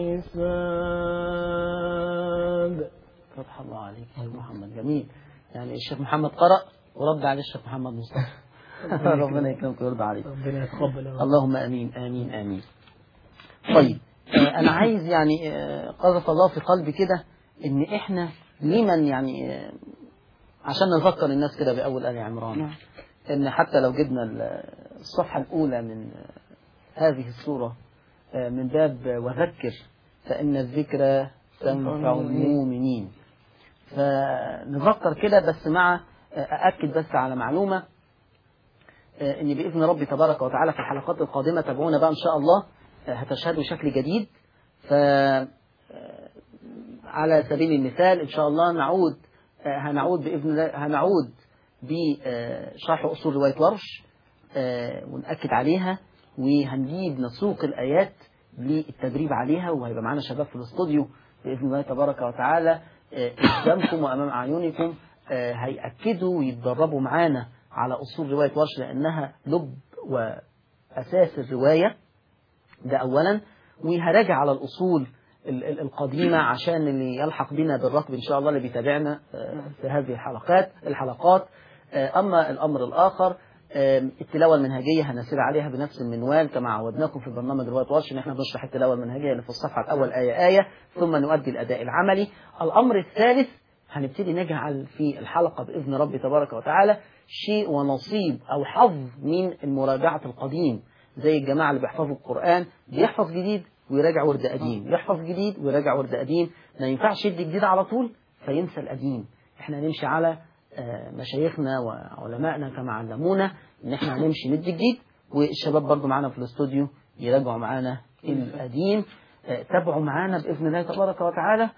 حساب. فتح الله عليك يا محمد. جميل. يعني الشيخ محمد قرأ ورد عليه الشيخ محمد مصطفى. ربنا يكرمك ويرضى عليك. ربنا يتقبل. اللهم امين امين امين. طيب انا عايز يعني قذف الله في قلبي كده ان احنا لمن يعني عشان نذكر الناس كده بأول آل عمران إن حتى لو جبنا الصفحة الأولى من هذه السورة من باب وذكر فإن الذكرى تنفع المؤمنين، فنذكر كده بس مع أأكد بس على معلومة، إن بإذن ربي تبارك وتعالى في الحلقات القادمة تابعونا بقى إن شاء الله هتشهدوا شكل جديد. ف على سبيل المثال إن شاء الله نعود هنعود بإذن الله هنعود بشرح أصول رواية ورش ونأكد عليها، وهنجيب نسوق الآيات للتدريب عليها، وهيبقى معانا شباب في الاستوديو بإذن الله تبارك وتعالى قدامكم وأمام أعينكم هيأكدوا ويتدربوا معانا على أصول رواية ورش، لأنها لب وأساس الرواية ده أولا. وهراجع على الأصول القديمة عشان اللي يلحق بنا بالركب إن شاء الله اللي بيتابعنا في هذه الحلقات الحلقات أما الأمر الآخر التلاوة المنهجية هنسير عليها بنفس المنوال كما عودناكم في برنامج رواية ورش، إن احنا بنشرح التلاوة المنهجية اللي في الصفحة الأول آية آية ثم نؤدي الأداء العملي. الأمر الثالث هنبتدي نجعل في الحلقة بإذن ربي تبارك وتعالى شيء ونصيب أو حظ من المراجعة القديم، زي الجماعة اللي بيحفظوا القرآن بيحفظ جديد ويراجع ورد قديم، يحفظ جديد ويراجع ورد قديم. ما ينفعش يدي جديد على طول فينسى القديم. احنا نمشي على مشايخنا وعلمائنا كما علمونا ان احنا هنمشي ندي جديد، والشباب برضو معانا في الاستوديو يراجعوا معانا القديم. تابعوا معانا بإذن الله تبارك وتعالى،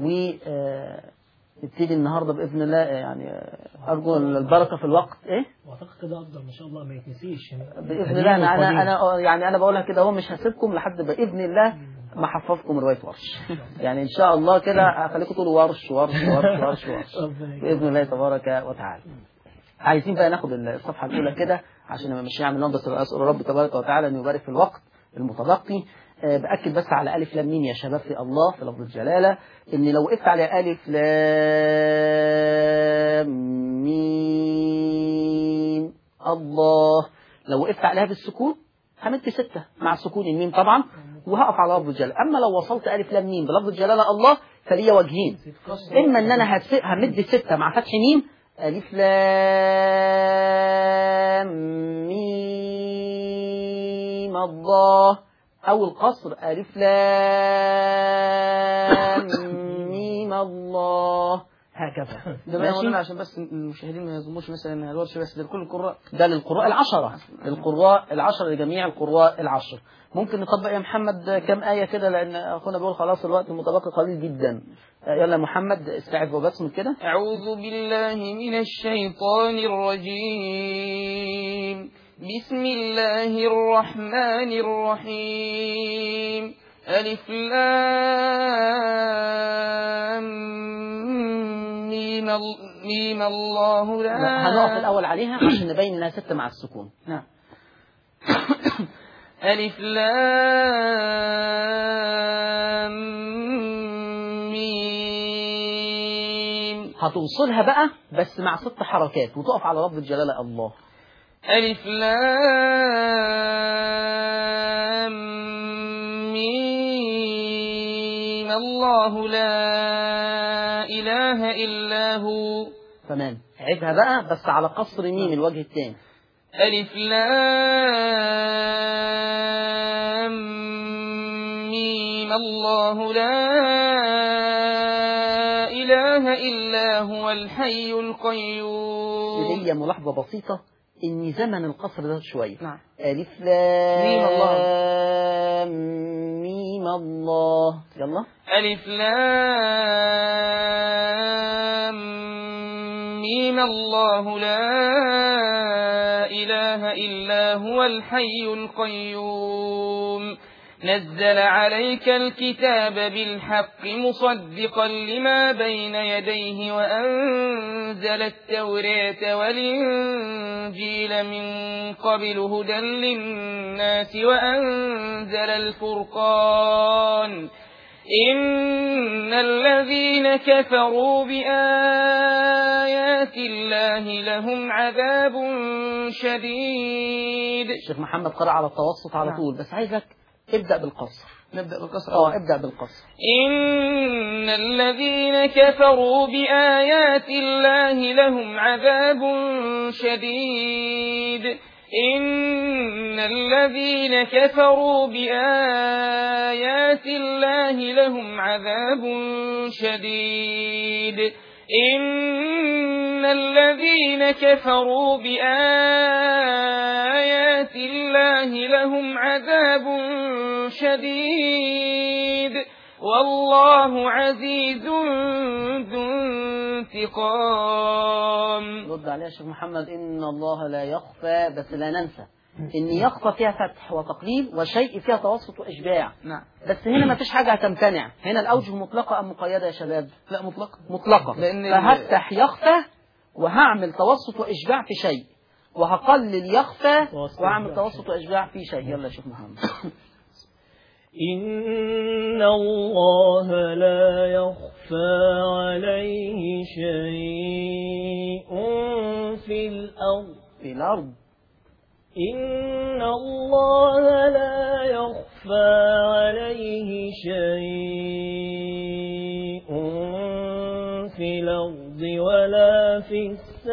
ونبتدي النهارده بإذن الله. يعني أرجو البركة في الوقت. إيه؟ واعتقد كده أفضل ما شاء الله ما يتنسيش بإذن الله. أنا أنا أنا يعني أنا بقولها كده، هو مش هسيبكم لحد بإذن الله ما حفظكم رواية ورش. يعني إن شاء الله كده هخليكم تقولوا ورش ورش ورش ورش ورش بإذن الله تبارك وتعالى. عايزين بقى ناخد الصفحة الأولى كده عشان ما مش نعمل لهم، بس أسأل رب تبارك وتعالى أن يبارك في الوقت المتبقي. أه بأكد بس على ألف لام ميم يا شباب في الله في لفظ الجلالة، إن لو وقفت على ألف لام ميم الله، لو وقفت عليها بالسكون همد ستة مع سكون الميم طبعا وهقف على لفظ الجلالة. أما لو وصلت ألف لام ميم بلفظ الجلالة الله فليا وجهين، إما أن أنا همد ستة مع فتح ميم ألف لام ميم الله، أو القصر ألف لام ميم الله هكذا. ده ماشي عشان بس المشاهدين ما يظنوش مثلا ان الورش بس لكل القراء، ده للقراء العشرة، للقراء العشرة لجميع القراء العشر. ممكن نطبق يا محمد كم آية كده لأن أخونا بيقول خلاص الوقت المتبقي قليل جدا. يلا محمد استعذ وبسم كده. أعوذ بالله من الشيطان الرجيم، بسم الله الرحمن الرحيم، ألف لام ميم ميم الله لا. هنقف الأول عليها عشان نبين إنها ستة مع السكون. نعم. ألف لام ميم، هتوصلها بقى بس مع ست حركات وتقف على لفظ الجلالة الله. ألف لام ميم الله لا إله إلا هو. تمام. عيدها بقى بس على قصر ميم الوجه الثاني. ألف لام ميم الله لا إله إلا هو الحي القيوم. هي ملاحظة بسيطة إن زمن القصر ده شوية. نعم. ألف لام ميم الله ميم الله. يلا. ألف لام ميم الله لا إله إلا هو الحي القيوم، نزل عليك الكتاب بالحق مصدقا لما بين يديه وأنزل التوراة والإنجيل من قبل هدى للناس وأنزل الفرقان، إن الذين كفروا بآيات الله لهم عذاب شديد. الشيخ محمد قرأ على التوسط على نعم. طول، بس عايزك ابدأ بالقصر. نبدأ بالقصر. اه ابدأ بالقصر. إن الذين كفروا بآيات الله لهم عذاب شديد، إن الذين كفروا بآيات الله لهم عذاب شديد، إن الذين كفروا بآيات الله لهم عذاب شديد والله عزيز ذو انتقام. رد عليها الشيخ محمد. إن الله لا يخفى، بس لا ننسى إن يخفى فيها فتح وتقليل وشيء فيها توسط وإشباع. نعم. بس هنا ما فيش حاجة هتمتنع. هنا الأوجه مطلقة أم مقيدة يا شباب؟ لا مطلقة. مطلقة. لأن فهفتح يخفى وهعمل توسط وإشباع في شيء، وهقلل يخفى وهعمل توسط وإشباع في شيء. يلا يا شيخ محمد. إن الله لا يخفى عليه شيء في الأرض في الأرض. إن الله لا يخفى عليه شيء في الأرض ولا في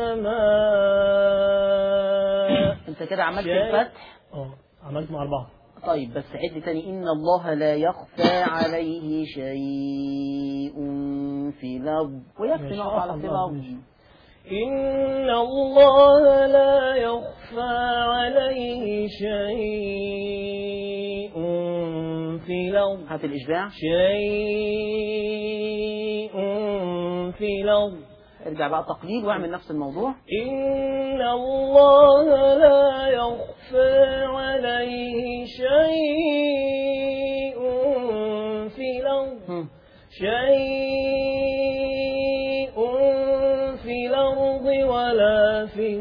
السماء. أنت كده عملت الفتح؟ اه عملت مع أربعة. طيب بس عد تاني. إن الله لا يخفى عليه شيء في الأرض، ويكفي نقف على في الأرض. إن الله لا يخفى عليه شيء في الأرض. هات الإشباع. شيء في الأرض. ارجع بقى تقليل واعمل نفس الموضوع. إن الله لا يخفى عليه شيء في الأرض. شيء في الأرض ولا في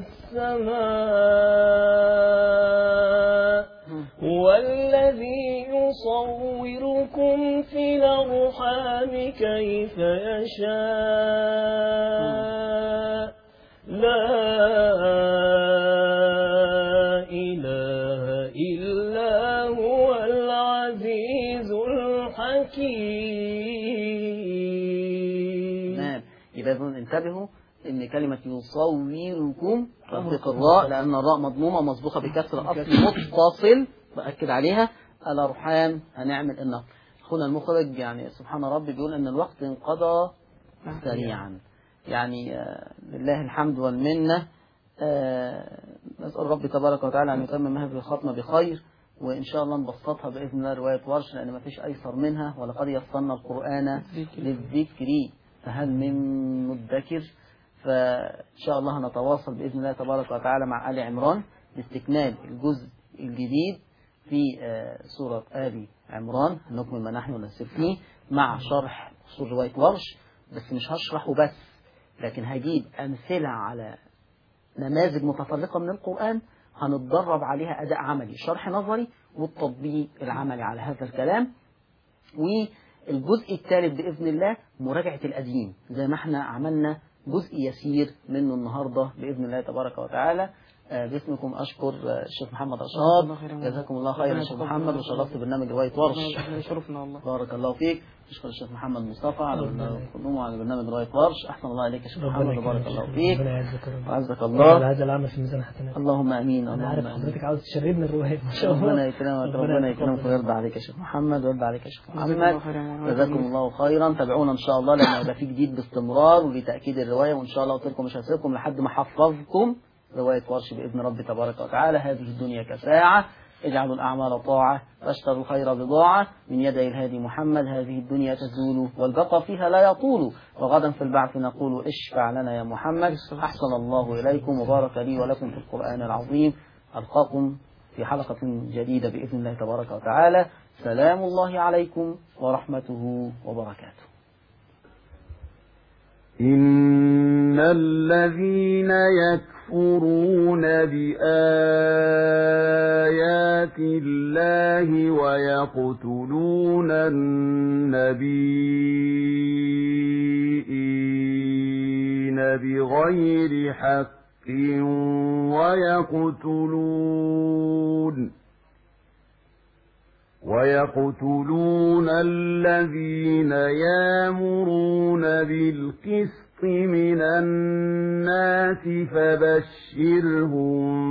السماء. هو الذي يصوركم في الأرحام كيف يشاء. لا إله إلا هو العزيز الحكيم. نعم. يبقى انتبهوا ان كلمة يصوركم تنطق الراء، لان الراء مضمومة مسبوقة بكسر اصل متصل بأكد عليها. الأرحام هنعمل النقل. اخونا المخرج يعني سبحان ربي بيقول ان الوقت انقضى سريعا. يعني آه لله الحمد والمنة. آه نسأل ربي تبارك وتعالى أن يتمم هذه الخاتمة بخير، وإن شاء الله نبسطها بإذن الله رواية ورش، لأن ما فيش أيسر منها. ولقد يسرنا القرآن للذكر فهل من مدكر. فإن شاء الله نتواصل بإذن الله تبارك وتعالى مع آل عمران لاستكمال الجزء الجديد في سورة آل عمران، نكمل ما نحن نسير فيه مع شرح أصول رواية ورش. بس مش هشرحه بس، لكن هجيب أمثلة على نماذج متفرقة من القرآن هنتدرب عليها أداء عملي، شرح نظري والتطبيق العملي على هذا الكلام. والجزء الثالث بإذن الله مراجعة القديم، زي ما احنا عملنا جزء يسير منه النهاردة بإذن الله تبارك وتعالى. باسمكم أشكر الشيخ محمد أشهاب، جزاكم الله خيرا الشيخ محمد، وشرفت برنامج رواية ورش. بارك الله فيك. أشكر الشيخ محمد مصطفى على برنامج على برنامج رواية ورش. أحسن الله عليك يا شيخ محمد، وبارك الله فيك. وعزك الله. هذا العمل في ميزان حسنات. اللهم آمين. أنا عارف حضرتك عاوز تشربنا الرواية ما شاء الله. ربنا يكرمك، ربنا يكرمك ويرضى عليك يا شيخ محمد ويرضى عليك يا شيخ محمد. جزاكم الله خيرا. تابعونا إن شاء الله، لأن هيبقى في جديد باستمرار ولتأكيد الرواية، وإن شاء الله قلت لكم مش هسيبكم لحد ما حفظكم رواية ورش بإذن ربي تبارك وتعالى. هذه الدنيا كساعة، اجعلوا الأعمال طاعة واشتروا الخير بضاعة من يدي الهادي محمد. هذه الدنيا تزول والبقى فيها لا يطول، وغدا في البعث نقول اشفع لنا يا محمد. أحسن الله إليكم وبارك لي ولكم في القرآن العظيم. ألقاكم في حلقة جديدة بإذن الله تبارك وتعالى. سلام الله عليكم ورحمته وبركاته. إن الذين يكفرون بآيات الله ويقتلون النبيين بغير حق ويقتلون ويقتلون الذين يأمرون بالقسط من الناس فبشرهم